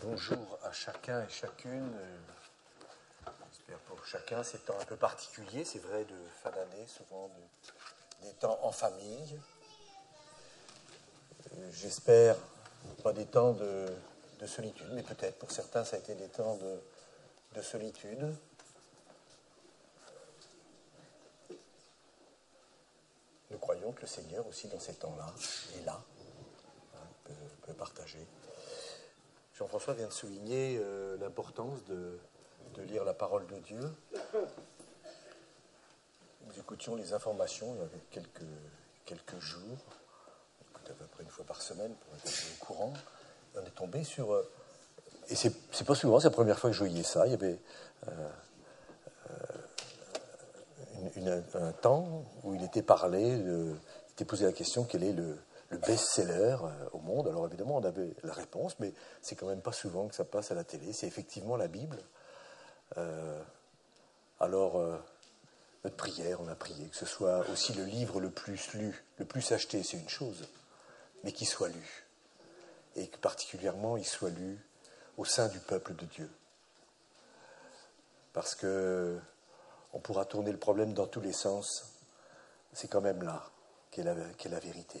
bonjour à chacun et chacune. J'espère pour chacun ces temps un peu particuliers, c'est vrai, de fin d'année, souvent des temps en famille. J'espère pas des temps de solitude, mais peut-être pour certains ça a été des temps de solitude. Nous croyons que le Seigneur aussi dans ces temps-là est là, peut partager. Jean-François vient de souligner l'importance de lire la parole de Dieu. Nous écoutions les informations il y avait quelques jours. On écoute à peu près une fois par semaine pour être au courant. Et on est tombé sur... et c'est pas souvent, c'est la première fois que je voyais ça. Il y avait un temps où il était parlé, il était posé la question quel est le best-seller au monde. Alors évidemment, on avait la réponse, mais c'est quand même pas souvent que ça passe à la télé. C'est effectivement la Bible. Notre prière, on a prié que ce soit aussi le livre le plus lu, le plus acheté, c'est une chose, mais qu'il soit lu. Et que particulièrement, il soit lu au sein du peuple de Dieu. Parce que on pourra tourner le problème dans tous les sens. C'est quand même là qu'est la vérité.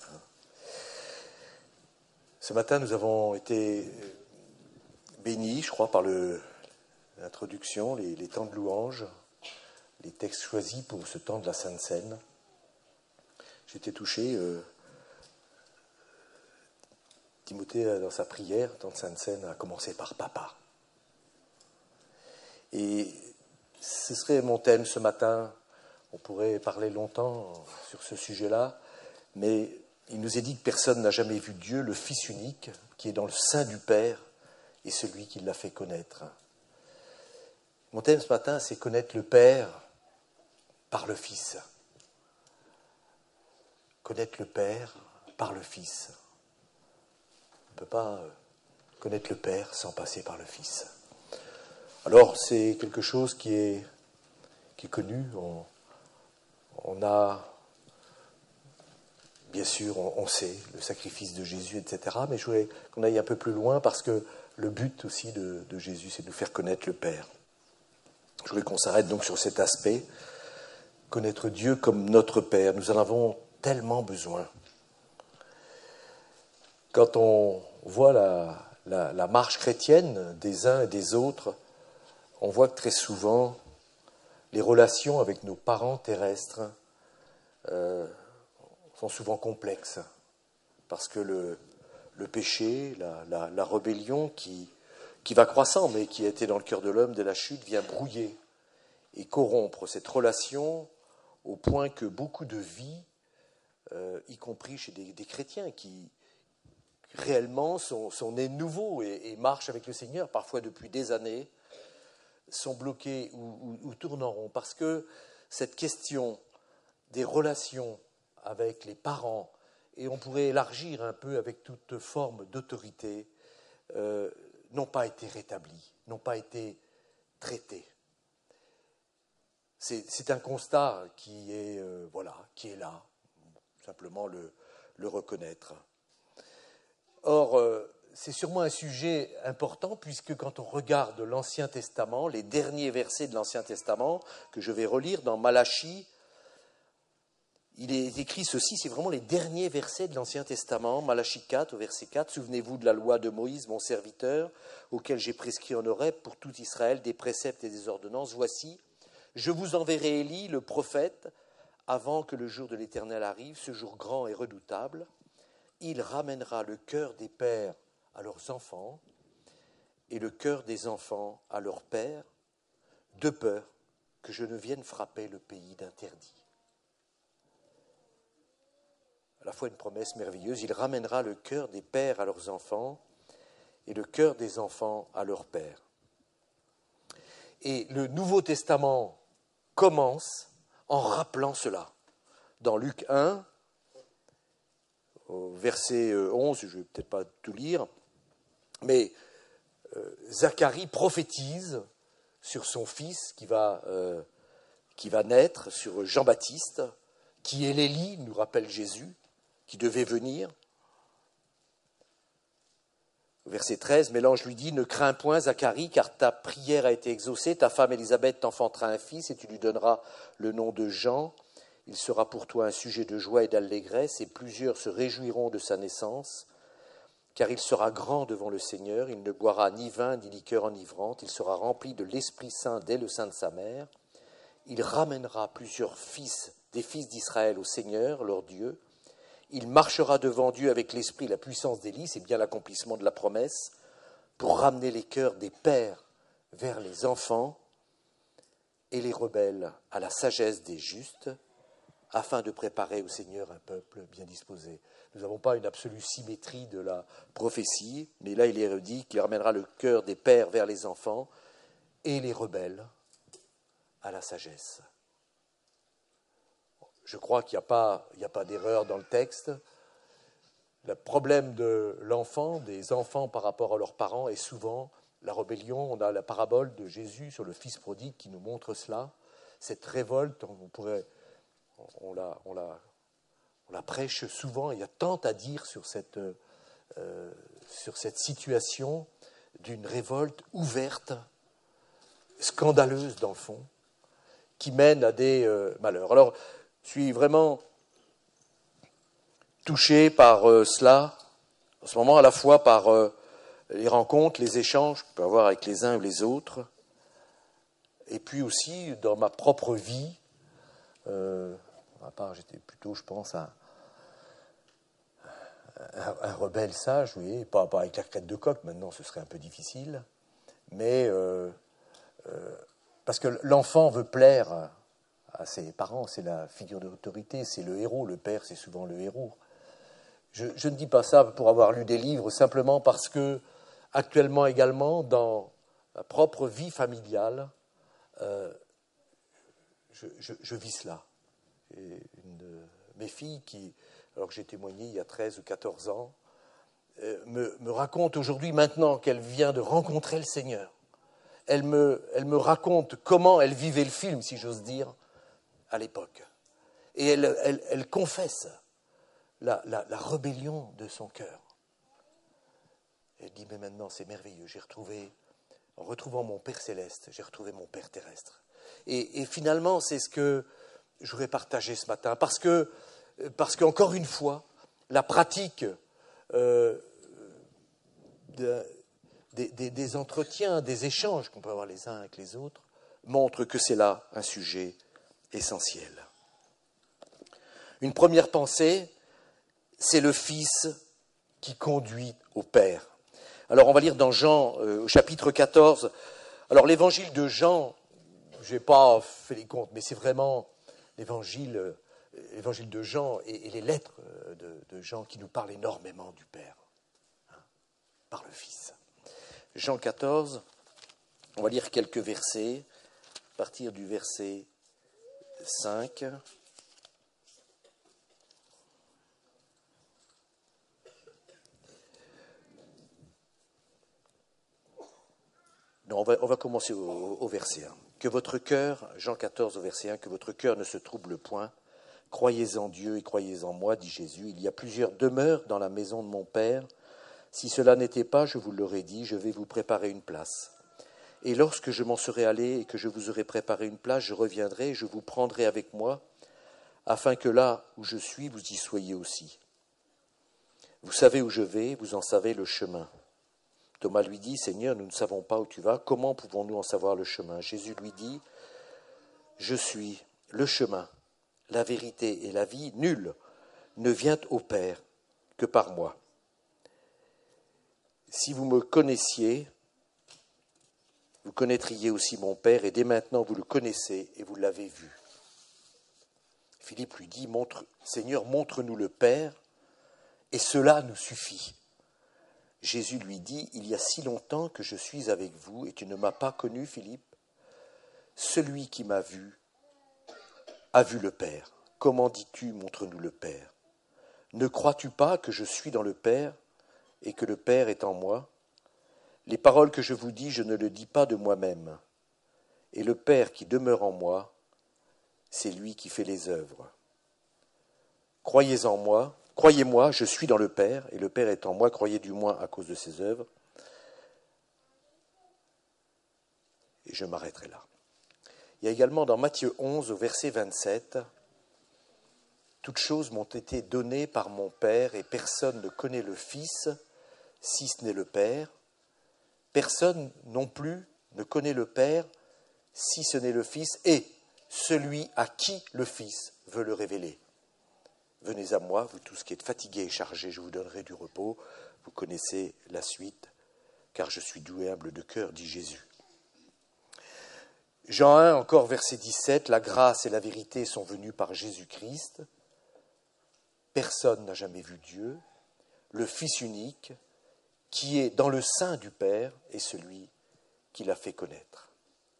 Ce matin, nous avons été bénis, je crois, par l'introduction, les temps de louange, les textes choisis pour ce temps de la Sainte Seine. J'ai été touché. Timothée, dans sa prière, dans la Sainte Seine, a commencé par Papa. Et ce serait mon thème ce matin. On pourrait parler longtemps sur ce sujet-là, mais il nous est dit que personne n'a jamais vu Dieu, le Fils unique, qui est dans le sein du Père, et celui qui l'a fait connaître. Mon thème ce matin, c'est connaître le Père par le Fils. Connaître le Père par le Fils. On ne peut pas connaître le Père sans passer par le Fils. Alors, c'est quelque chose qui est connu. On a, bien sûr, on sait le sacrifice de Jésus, etc. Mais je voulais qu'on aille un peu plus loin parce que le but aussi de Jésus, c'est de nous faire connaître le Père. Je voulais qu'on s'arrête donc sur cet aspect. Connaître Dieu comme notre Père, nous en avons tellement besoin. Quand on voit la marche chrétienne des uns et des autres, on voit que très souvent, les relations avec nos parents terrestres sont souvent complexes. Parce que le péché, la rébellion qui va croissant, mais qui était dans le cœur de l'homme dès la chute, vient brouiller et corrompre cette relation au point que beaucoup de vies, y compris chez des chrétiens qui réellement sont nés de nouveau et marchent avec le Seigneur, parfois depuis des années, sont bloqués ou tournent en rond. Parce que cette question des relations avec les parents, et on pourrait élargir un peu avec toute forme d'autorité, n'ont pas été rétablies, n'ont pas été traitées. C'est un constat qui est là, simplement le reconnaître. Or, c'est sûrement un sujet important puisque quand on regarde l'Ancien Testament, les derniers versets de l'Ancien Testament, que je vais relire dans Malachie, il est écrit ceci, c'est vraiment les derniers versets de l'Ancien Testament, Malachie 4, au verset 4, « Souvenez-vous de la loi de Moïse, mon serviteur, auquel j'ai prescrit en Horeb pour tout Israël des préceptes et des ordonnances. Voici, je vous enverrai Élie, le prophète, avant que le jour de l'Éternel arrive, ce jour grand et redoutable. Il ramènera le cœur des pères à leurs enfants et le cœur des enfants à leurs pères, de peur que je ne vienne frapper le pays d'interdit. » À la fois une promesse merveilleuse, il ramènera le cœur des pères à leurs enfants et le cœur des enfants à leurs pères. Et le Nouveau Testament commence en rappelant cela. Dans Luc 1, au verset 11, je ne vais peut-être pas tout lire, mais Zacharie prophétise sur son fils qui va naître, sur Jean-Baptiste, qui est l'Élie, nous rappelle Jésus, qui devait venir. Verset 13, mais l'ange lui dit, ne crains point, Zacharie, car ta prière a été exaucée, ta femme Élisabeth t'enfantera un fils et tu lui donneras le nom de Jean. Il sera pour toi un sujet de joie et d'allégresse, et plusieurs se réjouiront de sa naissance, car il sera grand devant le Seigneur, il ne boira ni vin ni liqueur enivrante, il sera rempli de l'Esprit Saint dès le sein de sa mère. Il ramènera plusieurs fils des fils d'Israël au Seigneur, leur Dieu. Il marchera devant Dieu avec l'esprit et la puissance d'Élie, c'est bien l'accomplissement de la promesse, pour ramener les cœurs des pères vers les enfants et les rebelles à la sagesse des justes, afin de préparer au Seigneur un peuple bien disposé. Nous n'avons pas une absolue symétrie de la prophétie, mais là il est dit qu'il ramènera le cœur des pères vers les enfants et les rebelles à la sagesse. Je crois qu'il n'y a pas d'erreur dans le texte. Le problème de l'enfant, des enfants par rapport à leurs parents, est souvent la rébellion. On a la parabole de Jésus sur le fils prodigue qui nous montre cela. Cette révolte, on la prêche souvent. Il y a tant à dire sur cette situation d'une révolte ouverte, scandaleuse dans le fond, qui mène à des malheurs. Alors, je suis vraiment touché par cela, en ce moment à la fois par les rencontres, les échanges qu'on peut avoir avec les uns ou les autres, et puis aussi dans ma propre vie. À part, j'étais plutôt, je pense, un rebelle sage, oui, pas avec la crête de coq, maintenant ce serait un peu difficile, mais parce que l'enfant veut plaire à ses parents, c'est la figure d'autorité, c'est le héros, le père c'est souvent le héros. Je ne dis pas ça pour avoir lu des livres, simplement parce que actuellement également, dans ma propre vie familiale, je vis cela. Et une de mes filles qui, alors que j'ai témoigné il y a 13 ou 14 ans, me raconte aujourd'hui, maintenant qu'elle vient de rencontrer le Seigneur, elle me raconte comment elle vivait le film, si j'ose dire, à l'époque. Et elle confesse la rébellion de son cœur. Elle dit, mais maintenant c'est merveilleux, en retrouvant mon Père céleste, j'ai retrouvé mon Père terrestre. Et finalement, c'est ce que je voudrais partager ce matin, parce qu'encore une fois, la pratique des entretiens, des échanges qu'on peut avoir les uns avec les autres, montre que c'est là un sujet essentiel. Une première pensée, c'est le Fils qui conduit au Père. Alors on va lire dans Jean, au chapitre 14. Alors l'évangile de Jean, je n'ai pas fait les comptes, mais c'est vraiment l'évangile de Jean et les lettres de Jean qui nous parlent énormément du Père, par le Fils. Jean 14, on va lire quelques versets, à partir du verset 5. Non, on va commencer au verset 1. Que votre cœur, Jean 14 au verset 1, que votre cœur ne se trouble point. Croyez en Dieu et croyez en moi, dit Jésus. Il y a plusieurs demeures dans la maison de mon Père. Si cela n'était pas, je vous l'aurais dit, je vais vous préparer une place. Et lorsque je m'en serai allé et que je vous aurai préparé une place, je reviendrai et je vous prendrai avec moi, afin que là où je suis, vous y soyez aussi. Vous savez où je vais, vous en savez le chemin. Thomas lui dit, Seigneur, nous ne savons pas où tu vas, comment pouvons-nous en savoir le chemin? Jésus lui dit, je suis le chemin, la vérité et la vie, nul ne vient au Père que par moi. Si vous me connaissiez, vous connaîtriez aussi mon Père, et dès maintenant vous le connaissez et vous l'avez vu. Philippe lui dit, Seigneur, montre-nous le Père, et cela nous suffit. Jésus lui dit, il y a si longtemps que je suis avec vous, et tu ne m'as pas connu, Philippe. Celui qui m'a vu a vu le Père. Comment dis-tu, montre-nous le Père? Ne crois-tu pas que je suis dans le Père, et que le Père est en moi? Les paroles que je vous dis, je ne le dis pas de moi-même. Et le Père qui demeure en moi, c'est lui qui fait les œuvres. Croyez en moi, croyez-moi, je suis dans le Père, et le Père est en moi, croyez du moins à cause de ses œuvres. et je m'arrêterai là. Il y a également dans Matthieu 11, au verset 27, « Toutes choses m'ont été données par mon Père, et personne ne connaît le Fils, si ce n'est le Père. Personne non plus ne connaît le Père, si ce n'est le Fils, et celui à qui le Fils veut le révéler. Venez à moi, vous tous qui êtes fatigués et chargés, je vous donnerai du repos. Vous connaissez la suite, car je suis doux et humble de cœur, dit Jésus. » Jean 1, encore verset 17, « La grâce et la vérité sont venues par Jésus-Christ. Personne n'a jamais vu Dieu. Le Fils unique, qui est dans le sein du Père, est celui qui l'a fait connaître. »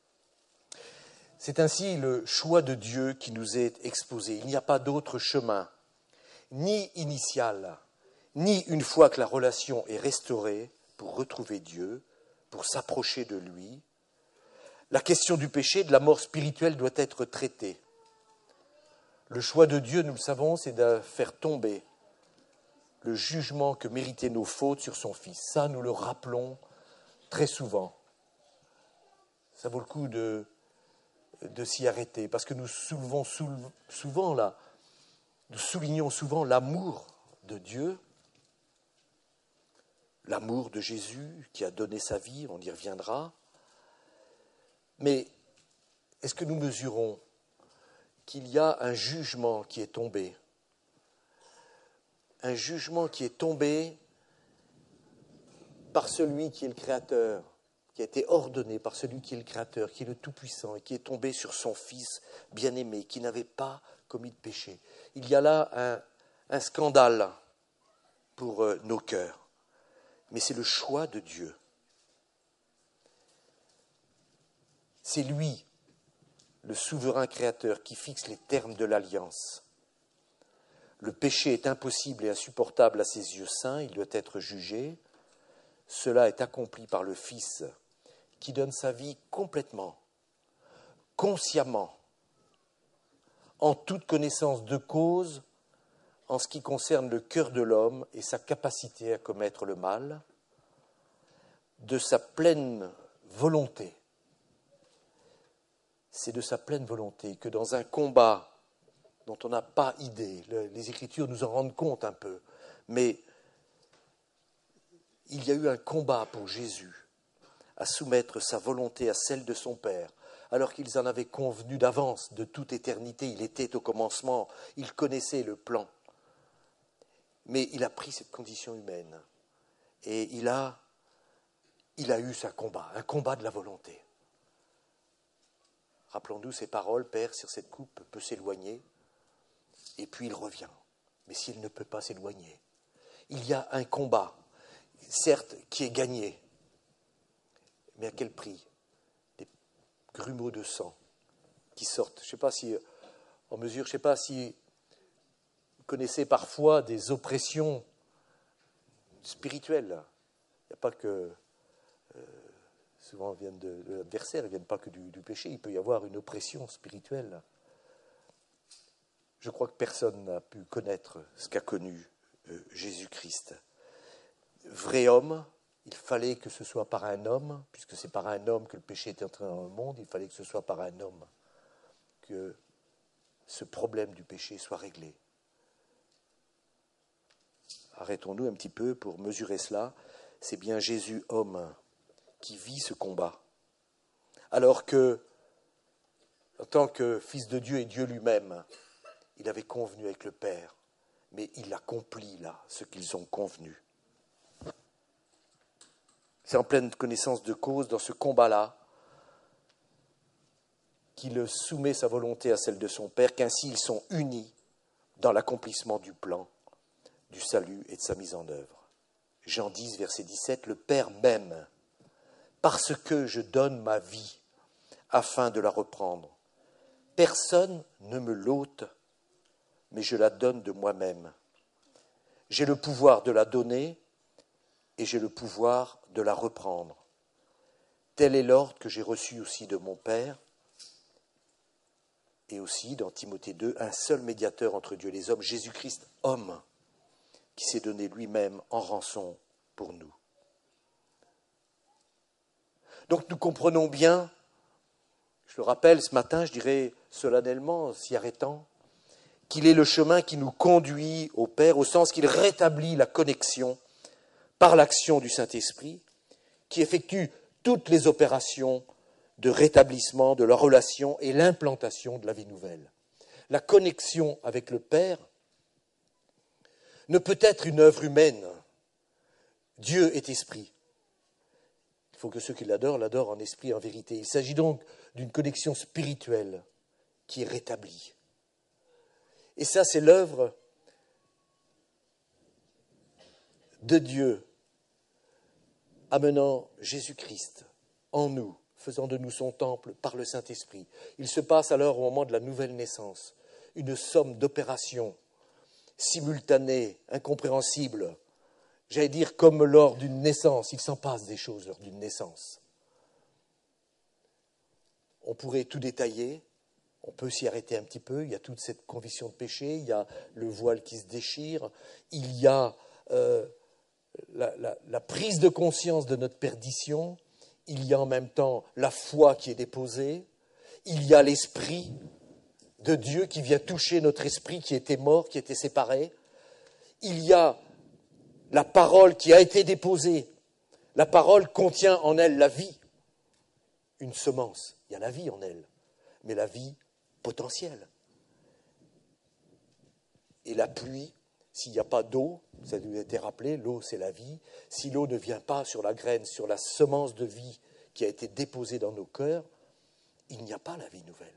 C'est ainsi le choix de Dieu qui nous est exposé. Il n'y a pas d'autre chemin, ni initial, ni une fois que la relation est restaurée, pour retrouver Dieu, pour s'approcher de lui. La question du péché, de la mort spirituelle doit être traitée. Le choix de Dieu, nous le savons, c'est de faire tomber le jugement que méritaient nos fautes sur son Fils. Ça, nous le rappelons très souvent. Ça vaut le coup de s'y arrêter, parce que nous soulignons souvent l'amour de Dieu, l'amour de Jésus qui a donné sa vie, on y reviendra. Mais est-ce que nous mesurons qu'il y a un jugement qui est tombé? Un jugement qui est tombé par celui qui est le Créateur, qui a été ordonné par celui qui est le Créateur, qui est le Tout-Puissant, et qui est tombé sur son Fils bien-aimé, qui n'avait pas commis de péché. Il y a là un scandale pour nos cœurs, mais c'est le choix de Dieu. C'est lui, le souverain Créateur, qui fixe les termes de l'alliance. Le péché est impossible et insupportable à ses yeux saints, il doit être jugé. Cela est accompli par le Fils qui donne sa vie complètement, consciemment, en toute connaissance de cause, en ce qui concerne le cœur de l'homme et sa capacité à commettre le mal, de sa pleine volonté. C'est de sa pleine volonté que dans un combat dont on n'a pas idée, les Écritures nous en rendent compte un peu, mais il y a eu un combat pour Jésus à soumettre sa volonté à celle de son Père, alors qu'ils en avaient convenu d'avance, de toute éternité. Il était au commencement, il connaissait le plan. Mais il a pris cette condition humaine et il a eu un combat de la volonté. Rappelons-nous ces paroles, Père, sur cette coupe peut s'éloigner, et puis il revient. Mais s'il ne peut pas s'éloigner, il y a un combat, certes, qui est gagné, mais à quel prix? Des grumeaux de sang qui sortent. Je ne sais pas si vous connaissez parfois des oppressions spirituelles. Il n'y a pas que... souvent viennent de l'adversaire, ils ne viennent pas que du péché. Il peut y avoir une oppression spirituelle. Je crois que personne n'a pu connaître ce qu'a connu Jésus-Christ. Vrai homme, il fallait que ce soit par un homme, puisque c'est par un homme que le péché est entré dans le monde, il fallait que ce soit par un homme que ce problème du péché soit réglé. Arrêtons-nous un petit peu pour mesurer cela. C'est bien Jésus, homme, qui vit ce combat. Alors que, en tant que Fils de Dieu et Dieu lui-même, il avait convenu avec le Père, mais il accomplit là ce qu'ils ont convenu. C'est en pleine connaissance de cause, dans ce combat-là, qu'il soumet sa volonté à celle de son Père, qu'ainsi ils sont unis dans l'accomplissement du plan, du salut et de sa mise en œuvre. Jean 10, verset 17, « Le Père m'aime, parce que je donne ma vie, afin de la reprendre. Personne ne me l'ôte, mais je la donne de moi-même. J'ai le pouvoir de la donner, et j'ai le pouvoir de la reprendre. Tel est l'ordre que j'ai reçu aussi de mon Père. » Et aussi, dans Timothée 2, un seul médiateur entre Dieu et les hommes, Jésus-Christ, homme, qui s'est donné lui-même en rançon pour nous. Donc nous comprenons bien le rappelle ce matin, je dirais solennellement, s'y arrêtant, qu'il est le chemin qui nous conduit au Père, au sens qu'il rétablit la connexion par l'action du Saint-Esprit, qui effectue toutes les opérations de rétablissement de la relation et l'implantation de la vie nouvelle. La connexion avec le Père ne peut être une œuvre humaine. Dieu est esprit. Il faut que ceux qui l'adorent en esprit et en vérité. Il s'agit donc d'une connexion spirituelle qui est rétablie. Et ça, c'est l'œuvre de Dieu, amenant Jésus-Christ en nous, faisant de nous son temple par le Saint-Esprit. Il se passe alors au moment de la nouvelle naissance une somme d'opérations simultanées, incompréhensibles. J'allais dire comme lors d'une naissance, il s'en passe des choses lors d'une naissance. On pourrait tout détailler, on peut s'y arrêter un petit peu, il y a toute cette conviction de péché, il y a le voile qui se déchire, il y a la prise de conscience de notre perdition, il y a en même temps la foi qui est déposée, il y a l'Esprit de Dieu qui vient toucher notre esprit qui était mort, qui était séparé, il y a la parole qui a été déposée. La parole contient en elle la vie, une semence. Il y a la vie en elle, mais la vie potentielle. Et la pluie, s'il n'y a pas d'eau, ça nous a été rappelé, l'eau c'est la vie. Si l'eau ne vient pas sur la graine, sur la semence de vie qui a été déposée dans nos cœurs, il n'y a pas la vie nouvelle.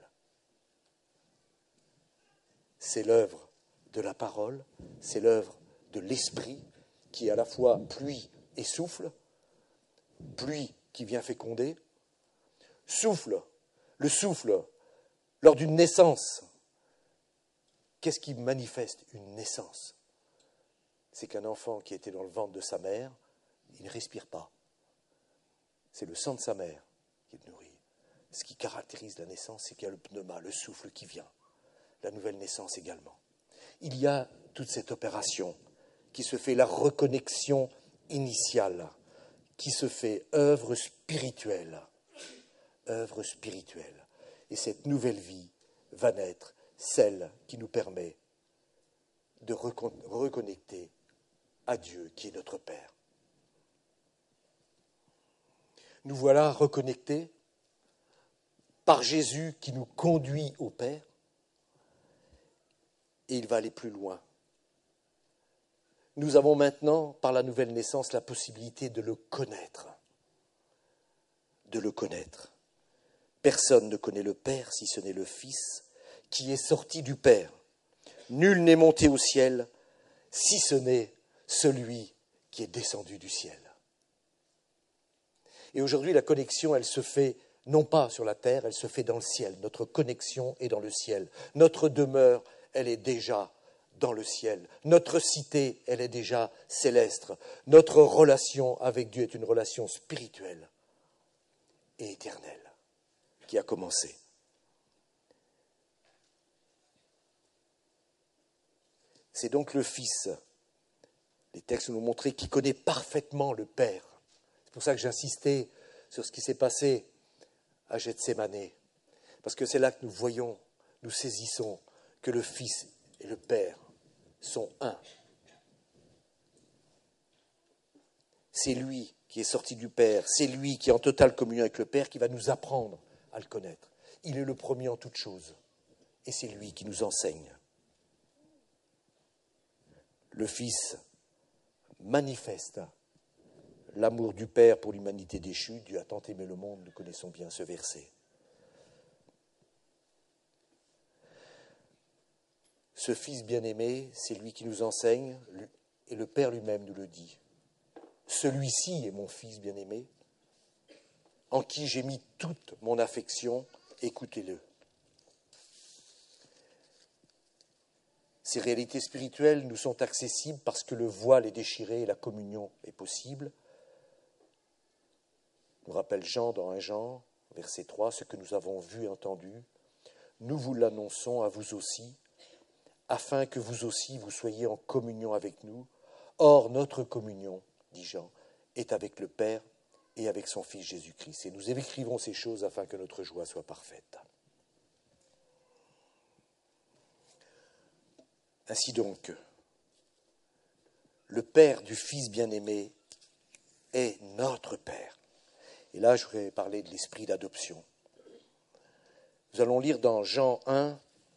C'est l'œuvre de la parole, c'est l'œuvre de l'esprit qui est à la fois pluie et souffle, pluie qui vient féconder, souffle, le souffle lors d'une naissance. Qu'est-ce qui manifeste une naissance? C'est qu'un enfant qui était dans le ventre de sa mère, il ne respire pas. C'est le sang de sa mère qui le nourrit. Ce qui caractérise la naissance, c'est qu'il y a le pneuma, le souffle qui vient. La nouvelle naissance également. Il y a toute cette opération qui se fait, la reconnexion initiale, qui se fait œuvre spirituelle. Œuvre spirituelle. Et cette nouvelle vie va naître, celle qui nous permet de reconnecter à Dieu qui est notre Père. Nous voilà reconnectés par Jésus qui nous conduit au Père, et il va aller plus loin. Nous avons maintenant, par la nouvelle naissance, la possibilité de le connaître. De le connaître. Personne ne connaît le Père si ce n'est le Fils qui est sorti du Père. Nul n'est monté au ciel si ce n'est celui qui est descendu du ciel. Et aujourd'hui, la connexion, elle se fait non pas sur la terre, elle se fait dans le ciel. Notre connexion est dans le ciel. Notre demeure, elle est déjà dans le ciel. Notre cité, elle est déjà céleste. Notre relation avec Dieu est une relation spirituelle et éternelle qui a commencé. C'est donc le Fils, les textes nous montrent, qui connaît parfaitement le Père. C'est pour ça que j'insistais sur ce qui s'est passé à Gethsémane, parce que c'est là que nous voyons, nous saisissons que le Fils et le Père sont un. C'est lui qui est sorti du Père, c'est lui qui est en totale communion avec le Père qui va nous apprendre à le connaître. Il est le premier en toutes choses et c'est lui qui nous enseigne. Le Fils manifeste l'amour du Père pour l'humanité déchue. Dieu a tant aimé le monde, nous connaissons bien ce verset. Ce Fils bien-aimé, c'est lui qui nous enseigne, et le Père lui-même nous le dit. Celui-ci est mon Fils bien-aimé, en qui j'ai mis toute mon affection, écoutez-le. Ces réalités spirituelles nous sont accessibles parce que le voile est déchiré et la communion est possible. Nous rappelle Jean dans 1 Jean, verset 3, ce que nous avons vu et entendu, nous vous l'annonçons à vous aussi, afin que vous aussi vous soyez en communion avec nous. Or, notre communion, dit Jean, est avec le Père et avec son Fils Jésus-Christ. Et nous écrivons ces choses afin que notre joie soit parfaite. Ainsi donc, le Père du Fils bien-aimé est notre Père. Et là, je voudrais parler de l'esprit d'adoption. Nous allons lire dans Jean 1,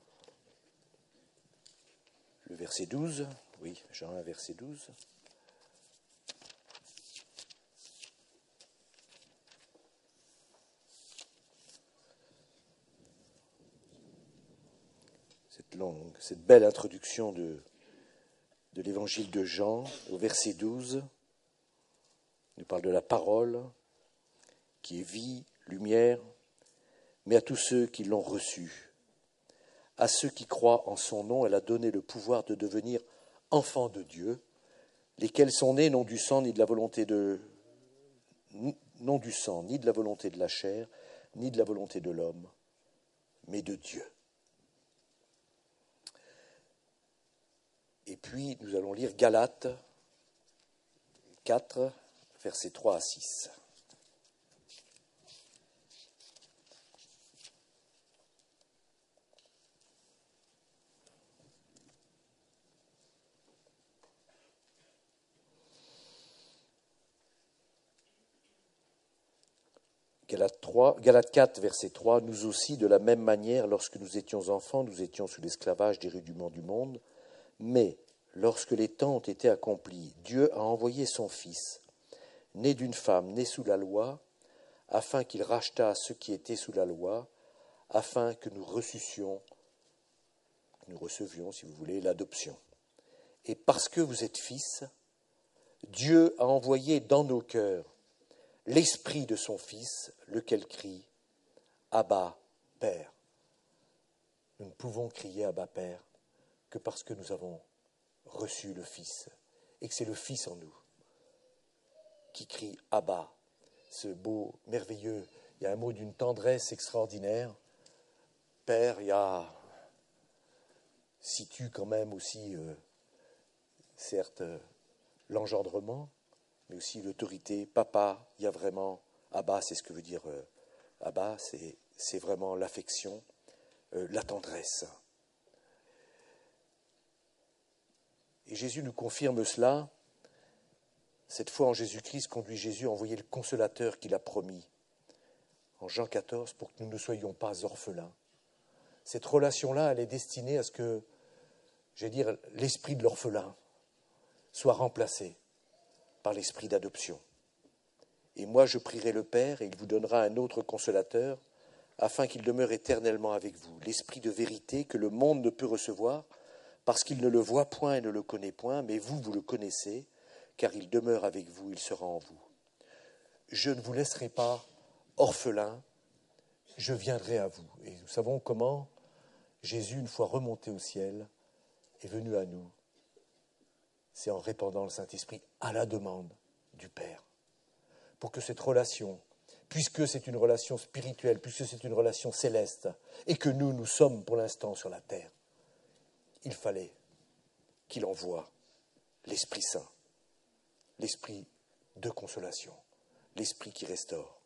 le verset 12. Oui, Jean 1, verset 12. Cette belle introduction de l'évangile de Jean, au verset 12, il nous parle de la parole qui est vie, lumière, mais à tous ceux qui l'ont reçue. À ceux qui croient en son nom, elle a donné le pouvoir de devenir enfants de Dieu, lesquels sont nés non du sang ni de la volonté de la chair, ni de la volonté de l'homme, mais de Dieu. Et puis, nous allons lire Galates 4, versets 3 à 6. Galates 4, verset 3, « Nous aussi, de la même manière, lorsque nous étions enfants, nous étions sous l'esclavage des rudiments du monde. Mais lorsque les temps ont été accomplis, Dieu a envoyé son Fils, né d'une femme, né sous la loi, afin qu'il rachetât ceux qui étaient sous la loi, afin que nous recevions, si vous voulez, l'adoption. Et parce que vous êtes fils, Dieu a envoyé dans nos cœurs l'esprit de son Fils, lequel crie « Abba, Père ». Nous ne pouvons crier « Abba, Père » que parce que nous avons reçu le Fils, et que c'est le Fils en nous qui crie « Abba ». Ce beau, merveilleux, il y a un mot d'une tendresse extraordinaire. Père, il y a, situe quand même aussi, certes, l'engendrement, mais aussi l'autorité. Papa, il y a vraiment, Abba, c'est ce que veut dire Abba, c'est vraiment l'affection, la tendresse. Et Jésus nous confirme cela. Cette foi en Jésus-Christ conduit Jésus à envoyer le consolateur qu'il a promis en Jean 14 pour que nous ne soyons pas orphelins. Cette relation-là, elle est destinée à ce que, l'esprit de l'orphelin soit remplacé par l'esprit d'adoption. Et moi, je prierai le Père et il vous donnera un autre consolateur afin qu'il demeure éternellement avec vous. L'esprit de vérité que le monde ne peut recevoir parce qu'il ne le voit point et ne le connaît point, mais vous, vous le connaissez, car il demeure avec vous, il sera en vous. Je ne vous laisserai pas orphelins, je viendrai à vous. Et nous savons comment Jésus, une fois remonté au ciel, est venu à nous. C'est en répandant le Saint-Esprit à la demande du Père. Pour que cette relation, puisque c'est une relation spirituelle, puisque c'est une relation céleste, et que nous sommes pour l'instant sur la terre, il fallait qu'il envoie l'Esprit Saint, l'Esprit de consolation, l'Esprit qui restaure.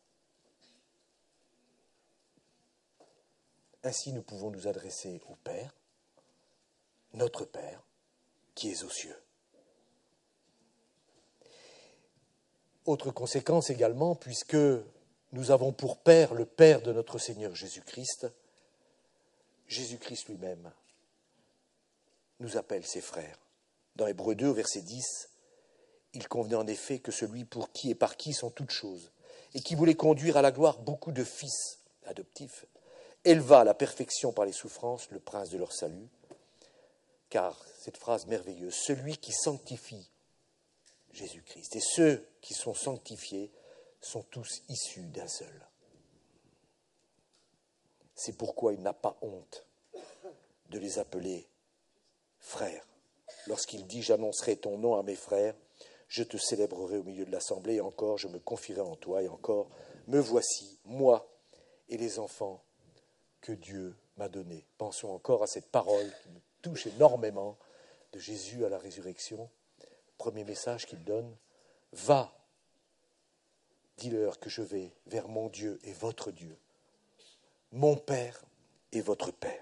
Ainsi, nous pouvons nous adresser au Père, notre Père, qui est aux cieux. Autre conséquence également, puisque nous avons pour Père le Père de notre Seigneur Jésus-Christ, Jésus-Christ lui-même nous appelle ses frères. Dans Hébreux 2, au verset 10, il convenait en effet que celui pour qui et par qui sont toutes choses, et qui voulait conduire à la gloire beaucoup de fils adoptifs, éleva à la perfection par les souffrances le prince de leur salut. Car, cette phrase merveilleuse, celui qui sanctifie Jésus-Christ, et ceux qui sont sanctifiés sont tous issus d'un seul. C'est pourquoi il n'a pas honte de les appeler frères. Lorsqu'il dit « J'annoncerai ton nom à mes frères, je te célébrerai au milieu de l'assemblée, et encore je me confierai en toi, et encore me voici, moi et les enfants que Dieu m'a donnés. » Pensons encore à cette parole qui nous touche énormément de Jésus à la résurrection. Premier message qu'il donne, va dis-leur que je vais vers mon Dieu et votre Dieu, mon Père et votre Père.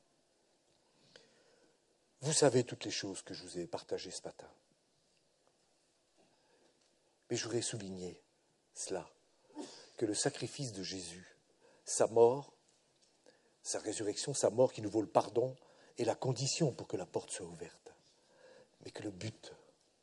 Vous savez toutes les choses que je vous ai partagées ce matin. Mais je voudrais souligner cela, que le sacrifice de Jésus, sa mort, sa résurrection, sa mort qui nous vaut le pardon, est la condition pour que la porte soit ouverte. Mais que le but,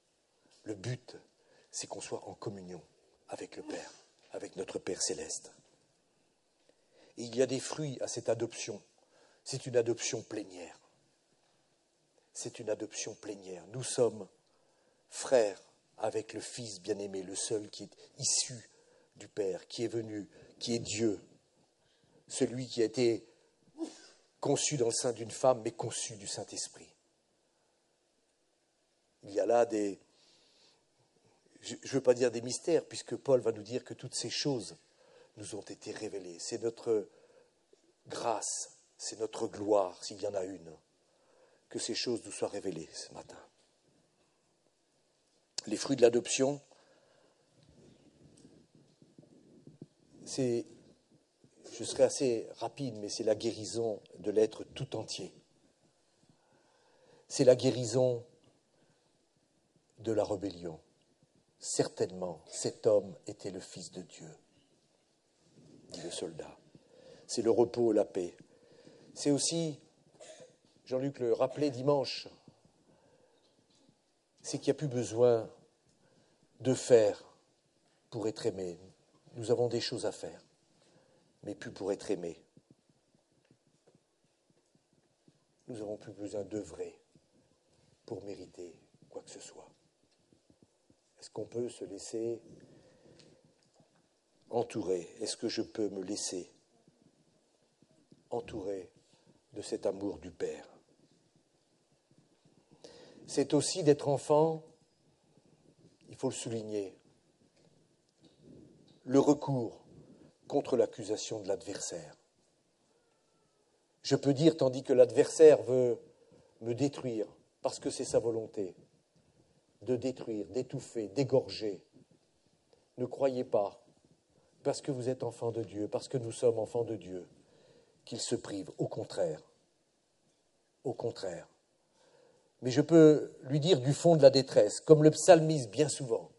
c'est qu'on soit en communion avec le Père, avec notre Père céleste. Et il y a des fruits à cette adoption. C'est une adoption plénière. C'est une adoption plénière. Nous sommes frères avec le Fils bien-aimé, le seul qui est issu du Père, qui est venu, qui est Dieu, celui qui a été conçu dans le sein d'une femme, mais conçu du Saint-Esprit. Il y a là des, je ne veux pas dire des mystères, puisque Paul va nous dire que toutes ces choses nous ont été révélées. C'est notre grâce, c'est notre gloire, s'il y en a une, que ces choses nous soient révélées ce matin. Les fruits de l'adoption, je serai assez rapide, mais c'est la guérison de l'être tout entier. C'est la guérison de la rébellion. Certainement, cet homme était le Fils de Dieu, dit le soldat. C'est le repos, la paix. C'est aussi, Jean-Luc le rappelait dimanche, c'est qu'il n'y a plus besoin de faire pour être aimé. Nous avons des choses à faire, mais plus pour être aimé. Nous n'avons plus besoin d'œuvrer pour mériter quoi que ce soit. Est-ce qu'on peut se laisser entourer? Est-ce que je peux me laisser entourer de cet amour du Père? C'est aussi d'être enfant, il faut le souligner, le recours contre l'accusation de l'adversaire. Je peux dire, tandis que l'adversaire veut me détruire, parce que c'est sa volonté, de détruire, d'étouffer, d'égorger. Ne croyez pas, parce que vous êtes enfants de Dieu, parce que nous sommes enfants de Dieu, qu'il se prive. Au contraire. Au contraire. Mais je peux lui dire du fond de la détresse, comme le psalmiste bien souvent.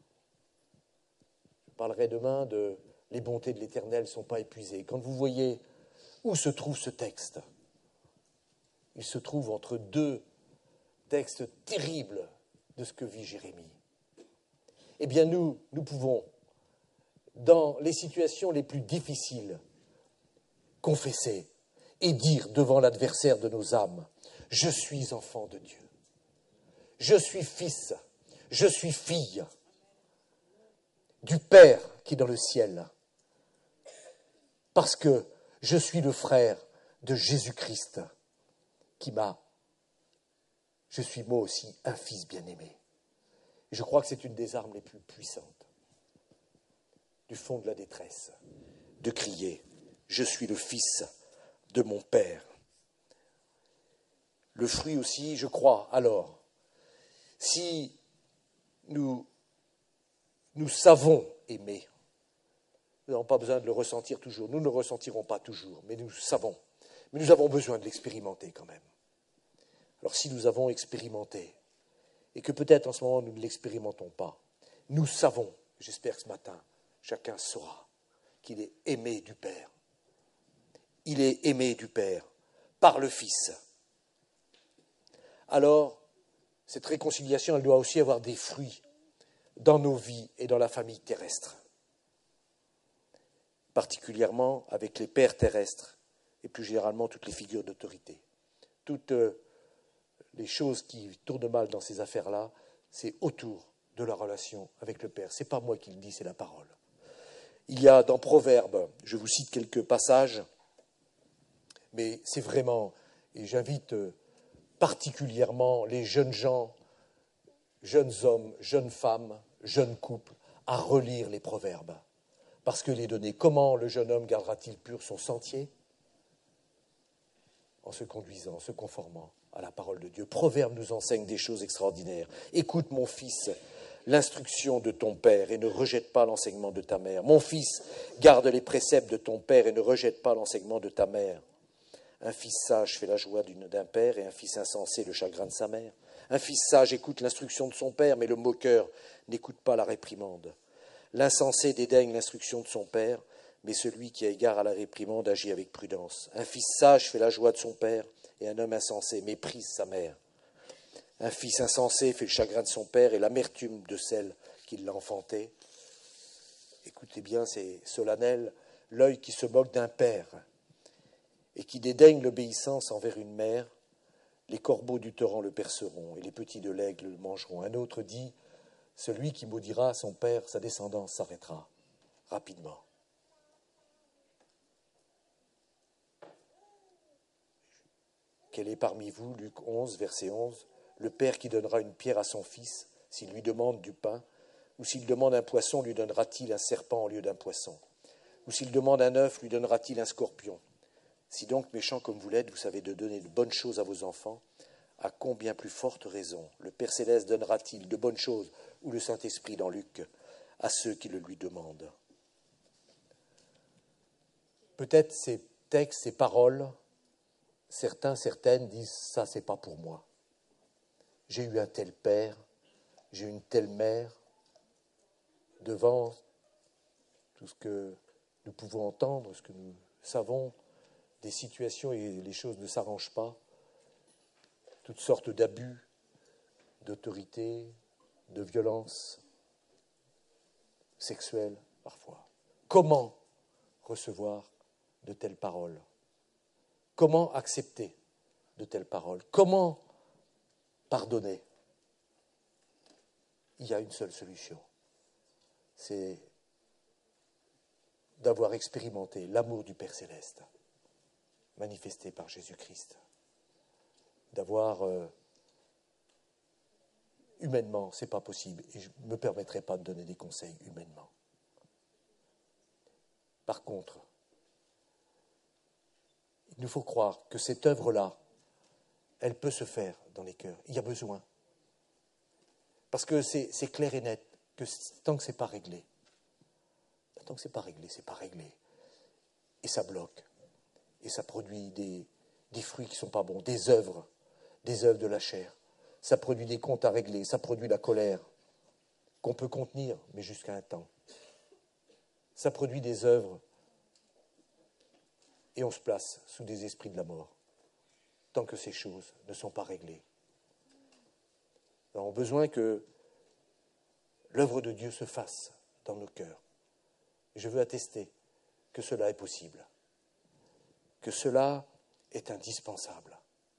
Je parlerai demain de « les bontés de l'Éternel ne sont pas épuisées ». Quand vous voyez où se trouve ce texte, il se trouve entre deux textes terribles de ce que vit Jérémie. Eh bien nous pouvons, dans les situations les plus difficiles, confesser et dire devant l'adversaire de nos âmes, « Je suis enfant de Dieu, je suis fils, je suis fille du Père qui est dans le ciel, parce que je suis le frère de Jésus-Christ je suis moi aussi un fils bien-aimé. » Je crois que c'est une des armes les plus puissantes, du fond de la détresse, de crier « Je suis le fils de mon Père ». Le fruit aussi, je crois, alors, si nous savons aimer, nous n'avons pas besoin de le ressentir toujours, nous ne le ressentirons pas toujours, mais nous savons, mais nous avons besoin de l'expérimenter quand même. Alors si nous avons expérimenté, et que peut-être en ce moment nous ne l'expérimentons pas, nous savons, j'espère que ce matin, chacun saura qu'il est aimé du Père. Il est aimé du Père par le Fils. Alors, cette réconciliation, elle doit aussi avoir des fruits dans nos vies et dans la famille terrestre, particulièrement avec les pères terrestres et plus généralement toutes les figures d'autorité. Toutes les choses qui tournent mal dans ces affaires-là, c'est autour de la relation avec le Père. Ce n'est pas moi qui le dis, c'est la parole. Il y a dans Proverbes, je vous cite quelques passages, mais c'est vraiment, et j'invite particulièrement les jeunes gens, jeunes hommes, jeunes femmes, jeunes couples, à relire les Proverbes. Parce que les données, comment le jeune homme gardera-t-il pur son sentier? En se conduisant, en se conformant à la parole de Dieu. Proverbe nous enseigne des choses extraordinaires. Écoute, mon fils, l'instruction de ton père et ne rejette pas l'enseignement de ta mère. Mon fils, garde les préceptes de ton père et ne rejette pas l'enseignement de ta mère. Un fils sage fait la joie d'un père et un fils insensé le chagrin de sa mère. Un fils sage écoute l'instruction de son père, mais le moqueur n'écoute pas la réprimande. L'insensé dédaigne l'instruction de son père, mais celui qui a égard à la réprimande agit avec prudence. Un fils sage fait la joie de son père et un homme insensé méprise sa mère. Un fils insensé fait le chagrin de son père et l'amertume de celle qui l'a enfanté. Écoutez bien, c'est solennel, l'œil qui se moque d'un père et qui dédaigne l'obéissance envers une mère, les corbeaux du torrent le perceront et les petits de l'aigle le mangeront. Un autre dit, celui qui maudira son père, sa descendance s'arrêtera rapidement. Quel est parmi vous, Luc 11, verset 11, le père qui donnera une pierre à son fils s'il lui demande du pain, ou s'il demande un poisson, lui donnera-t-il un serpent au lieu d'un poisson? Ou s'il demande un œuf, lui donnera-t-il un scorpion? Si donc, méchants comme vous l'êtes, vous savez de donner de bonnes choses à vos enfants, à combien plus forte raison le Père Céleste donnera-t-il de bonnes choses, ou le Saint-Esprit dans Luc, à ceux qui le lui demandent? Peut-être ces textes, ces paroles, certaines disent « ça, c'est pas pour moi ». J'ai eu un tel père, j'ai eu une telle mère, devant tout ce que nous pouvons entendre, ce que nous savons, des situations et les choses ne s'arrangent pas, toutes sortes d'abus, d'autorité, de violence sexuelle parfois. Comment recevoir de telles paroles? Comment accepter de telles paroles? Comment pardonner? Il y a une seule solution, c'est d'avoir expérimenté l'amour du Père Céleste, manifesté par Jésus-Christ, d'avoir humainement, ce n'est pas possible, et je ne me permettrai pas de donner des conseils humainement. Par contre, il nous faut croire que cette œuvre-là, elle peut se faire dans les cœurs. Il y a besoin. Parce que c'est clair et net, que tant que ce n'est pas réglé, c'est pas réglé. Et ça bloque. Et ça produit des fruits qui ne sont pas bons, des œuvres de la chair. Ça produit des comptes à régler, ça produit la colère qu'on peut contenir, mais jusqu'à un temps. Ça produit des œuvres et on se place sous des esprits de la mort, tant que ces choses ne sont pas réglées. Nous avons besoin que l'œuvre de Dieu se fasse dans nos cœurs. Et je veux attester que cela est possible, que cela est indispensable.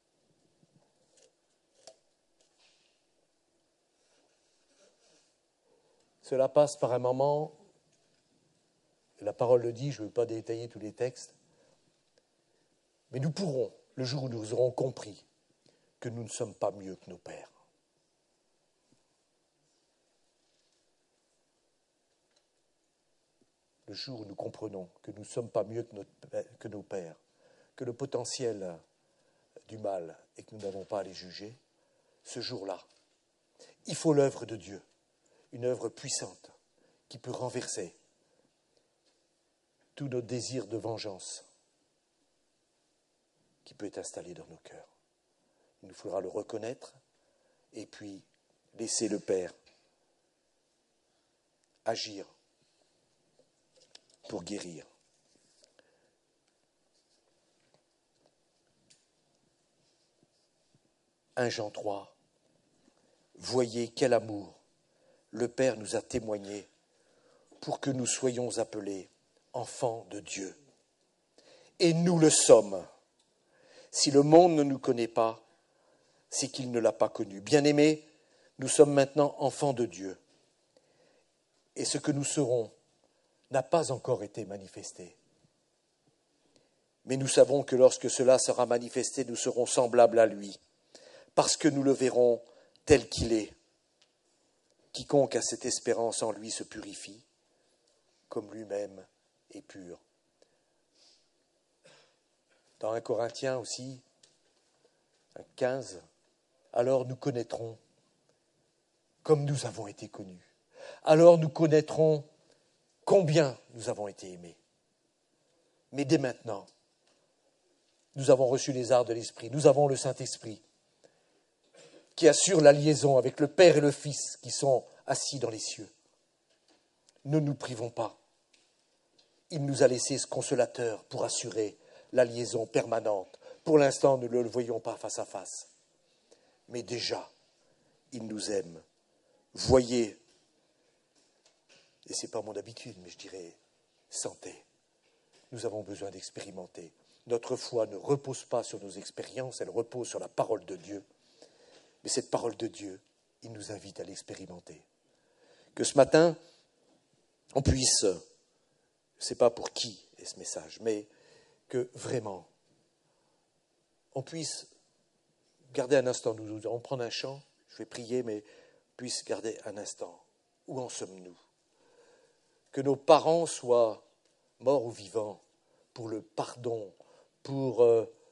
Cela passe par un moment, la parole le dit, je ne veux pas détailler tous les textes, mais nous pourrons, le jour où nous aurons compris que nous ne sommes pas mieux que nos pères. Le jour où nous comprenons que nous ne sommes pas mieux que nos pères, que le potentiel du mal et que nous n'avons pas à les juger, ce jour-là, il faut l'œuvre de Dieu, une œuvre puissante qui peut renverser tout notre désir de vengeance qui peut être installé dans nos cœurs. Il nous faudra le reconnaître et puis laisser le Père agir pour guérir. « 1 Jean 3, voyez quel amour le Père nous a témoigné pour que nous soyons appelés enfants de Dieu. Et nous le sommes. Si le monde ne nous connaît pas, c'est qu'il ne l'a pas connu. Bien-aimés, nous sommes maintenant enfants de Dieu. Et ce que nous serons n'a pas encore été manifesté. Mais nous savons que lorsque cela sera manifesté, nous serons semblables à lui, parce que nous le verrons tel qu'il est. Quiconque a cette espérance en lui se purifie, comme lui-même est pur. Dans 1 Corinthiens aussi, 15, alors nous connaîtrons comme nous avons été connus. Alors nous connaîtrons combien nous avons été aimés. Mais dès maintenant, nous avons reçu les arts de l'Esprit, nous avons le Saint-Esprit qui assure la liaison avec le Père et le Fils qui sont assis dans les cieux. Ne nous privons pas. Il nous a laissé ce consolateur pour assurer la liaison permanente. Pour l'instant, nous ne le voyons pas face à face. Mais déjà, il nous aime. Voyez, et ce n'est pas mon habitude, mais je dirais, sentez. Nous avons besoin d'expérimenter. Notre foi ne repose pas sur nos expériences, elle repose sur la parole de Dieu. Mais cette parole de Dieu, il nous invite à l'expérimenter. Que ce matin, on puisse, je ne sais pas pour qui est ce message, mais que vraiment, on puisse garder un instant, nous allons prendre un chant, je vais prier, mais puisse garder un instant. Où en sommes-nous? Que nos parents soient morts ou vivants, pour le pardon, pour,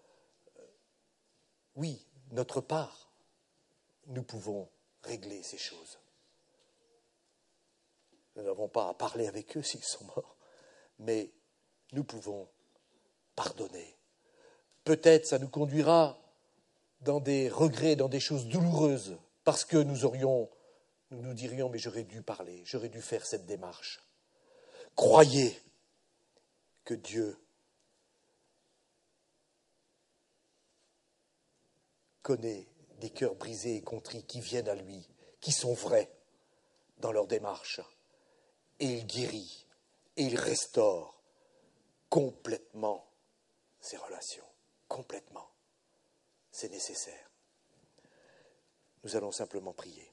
oui, notre part, nous pouvons régler ces choses. Nous n'avons pas à parler avec eux s'ils sont morts, mais nous pouvons pardonner. Peut-être ça nous conduira dans des regrets, dans des choses douloureuses, parce que nous nous dirions, mais j'aurais dû parler, j'aurais dû faire cette démarche. Croyez que Dieu connaît des cœurs brisés et contrits qui viennent à lui, qui sont vrais dans leur démarche. Et il guérit, et il restaure complètement ces relations. Complètement. C'est nécessaire. Nous allons simplement prier.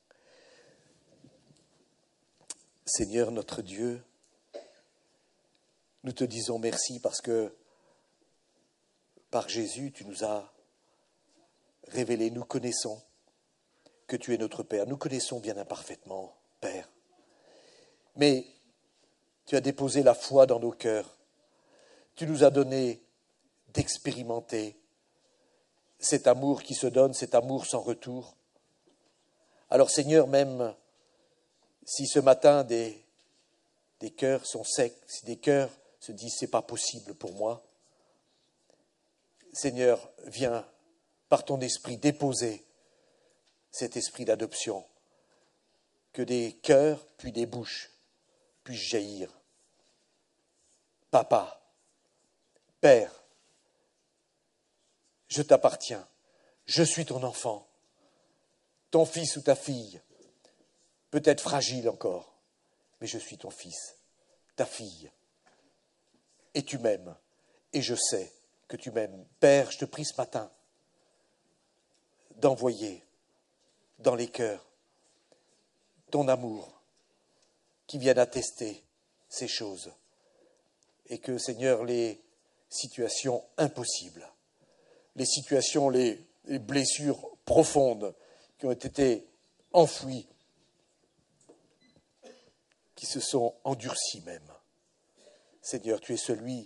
Seigneur notre Dieu, nous te disons merci parce que par Jésus, tu nous as révélé, nous connaissons que tu es notre Père. Nous connaissons bien imparfaitement, Père. Mais tu as déposé la foi dans nos cœurs. Tu nous as donné d'expérimenter cet amour qui se donne, cet amour sans retour. Alors Seigneur, même si ce matin des cœurs sont secs, si des cœurs se disent c'est pas possible pour moi, Seigneur, viens par ton esprit déposer cet esprit d'adoption, que des cœurs puis des bouches puissent jaillir. Papa, Père, je t'appartiens, je suis ton enfant, ton fils ou ta fille, peut-être fragile encore, mais je suis ton fils, ta fille, et tu m'aimes, et je sais que tu m'aimes. Père, je te prie ce matin d'envoyer dans les cœurs ton amour qui vienne attester ces choses, et que, Seigneur, les situations impossibles, les situations, les blessures profondes qui ont été enfouies, qui se sont endurcies même. Seigneur, tu es celui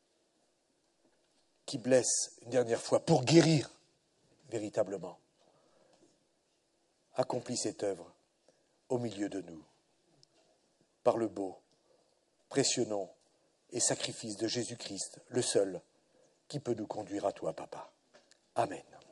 qui blesse une dernière fois pour guérir véritablement. Accomplis cette œuvre au milieu de nous, par le beau, précieux nom et sacrifice de Jésus-Christ, le seul qui peut nous conduire à toi, Papa. Amen.